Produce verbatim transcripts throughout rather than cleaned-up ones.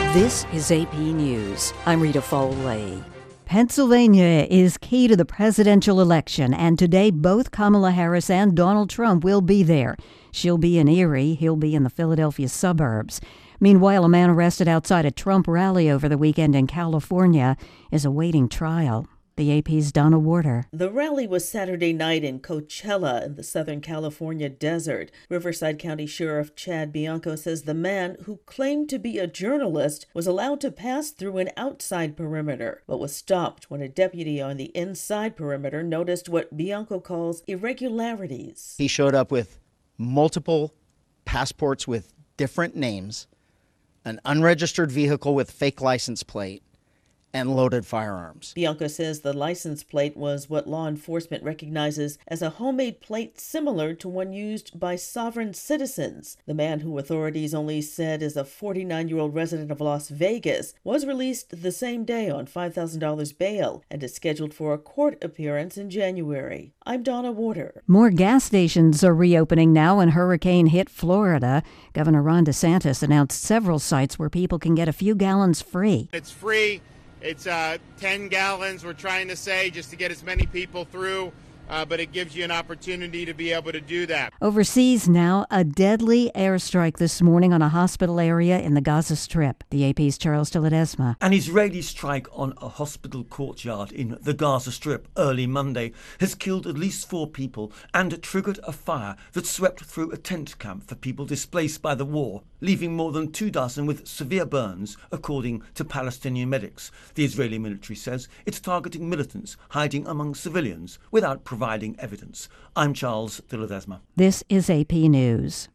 This is A P News. I'm Rita Foley. Pennsylvania is key to the presidential election, and today both Kamala Harris and Donald Trump will be there. She'll be in Erie, he'll be in the Philadelphia suburbs. Meanwhile, a man arrested outside a Trump rally over the weekend in California is awaiting trial. The A P's Donna Warder. The rally was Saturday night in Coachella in the Southern California desert. Riverside County Sheriff Chad Bianco says the man, who claimed to be a journalist, was allowed to pass through an outside perimeter, but was stopped when a deputy on the inside perimeter noticed what Bianco calls irregularities. He showed up with multiple passports with different names, an unregistered vehicle with fake license plate, and loaded firearms. Bianco says the license plate was what law enforcement recognizes as a homemade plate similar to one used by sovereign citizens. The man, who authorities only said is a forty-nine-year-old resident of Las Vegas, was released the same day on five thousand dollars bail and is scheduled for a court appearance in January. I'm Donna Warder. More gas stations are reopening now in hurricane-hit Florida. Governor Ron DeSantis announced several sites where people can get a few gallons free. It's free. It's uh, ten gallons, we're trying to say, just to get as many people through, uh, but it gives you an opportunity to be able to do that. Overseas now, a deadly airstrike this morning on a hospital area in the Gaza Strip. The A P's Charles de Ledesma. An Israeli strike on a hospital courtyard in the Gaza Strip early Monday has killed at least four people and triggered a fire that swept through a tent camp for people displaced by the war, leaving more than two dozen with severe burns, according to Palestinian medics. The Israeli military says it's targeting militants hiding among civilians without providing evidence. I'm Charles de Ledesma. This is A P News.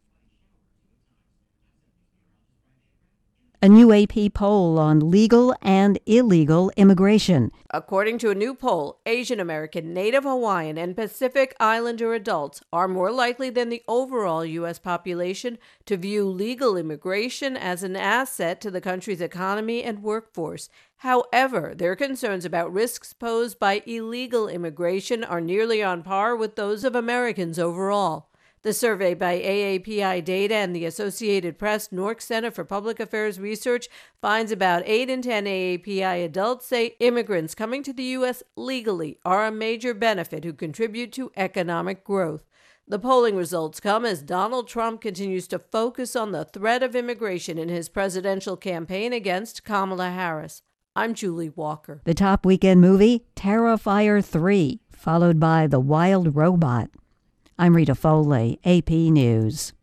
A new A P poll on legal and illegal immigration. According to a new poll, Asian American, Native Hawaiian, and Pacific Islander adults are more likely than the overall U S population to view legal immigration as an asset to the country's economy and workforce. However, their concerns about risks posed by illegal immigration are nearly on par with those of Americans overall. The survey by A A P I Data and the Associated Press Newark Center for Public Affairs Research finds about eight in ten A A P I adults say immigrants coming to the U S legally are a major benefit who contribute to economic growth. The polling results come as Donald Trump continues to focus on the threat of immigration in his presidential campaign against Kamala Harris. I'm Julie Walker. The top weekend movie, Terrifier three, followed by The Wild Robot. I'm Rita Foley, A P News.